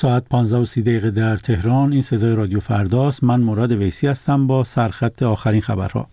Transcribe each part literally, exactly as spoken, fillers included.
ساعت پانزده و سی دقیقه در تهران. این صدای رادیو فرداست. من مراد ویسی هستم با سرخط آخرین خبرها.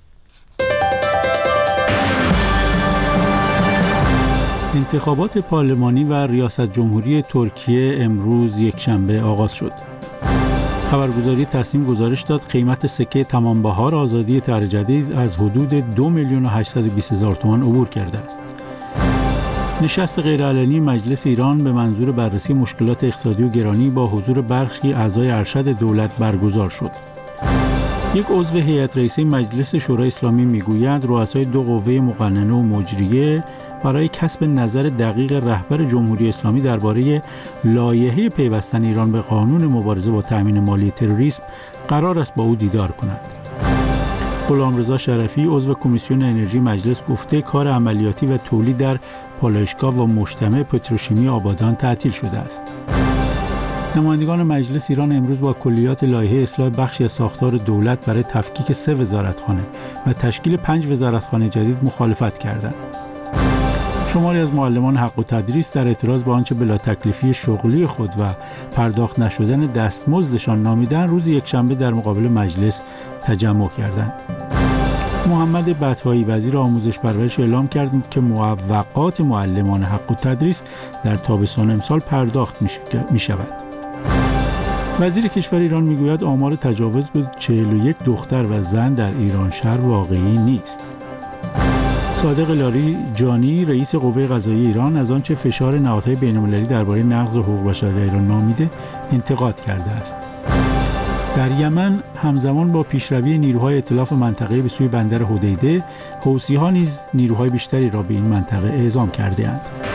انتخابات پارلمانی و ریاست جمهوری ترکیه امروز یک شنبه آغاز شد. خبرگزاری تصنیم گزارش داد قیمت سکه تمام بهار آزادی طرح جدید از حدود دو میلیون و هشتصد و بیست هزار تومان عبور کرده است. نشست غیرعلنی مجلس ایران به منظور بررسی مشکلات اقتصادی و گرانی با حضور برخی اعضای ارشد دولت برگزار شد. یک عضو هیئت رئیسه مجلس شورای اسلامی میگوید رؤسای دو قوه مقننه و مجریه برای کسب نظر دقیق رهبر جمهوری اسلامی درباره لایحه پیوستن ایران به قانون مبارزه با تأمین مالی تروریسم قرار است با او دیدار کنند. غلامرضا شرفی عضو کمیسیون انرژی مجلس گفته کار عملیاتی و تولید در پالایشگاه و مجتمع پتروشیمی آبادان تعطیل شده است. نمایندگان مجلس ایران امروز با کلیات لایحه اصلاح بخشی از ساختار دولت برای تفکیک سه وزارتخانه و تشکیل پنج وزارتخانه جدید مخالفت کردند. شماری از معلمان حق و تدریس در اعتراض به آنچه بلا تکلیفی شغلی خود و پرداخت نشدن دستمزدشان نامیدن روز یکشنبه در مقابل مجلس تجمع کردند. محمد بطحایی وزیر آموزش پرورش اعلام کرد که معوقات معلمان حق و تدریس در تابستان امسال پرداخت می شود. وزیر کشور ایران میگوید آمار تجاوز به چهل و یک دختر و زن در ایران شهر واقعی نیست. صادق لاری جانی رئیس قوه قضاییه ایران از آنچه فشار نهادهای بین‌المللی درباره نقض حقوق بشر در ایران نامیده انتقاد کرده است. در یمن همزمان با پیشروی نیروهای ائتلاف منطقه‌ای به سوی بندر حدیده، حوثی‌ها نیز نیروهای بیشتری را به این منطقه اعزام کرده‌اند.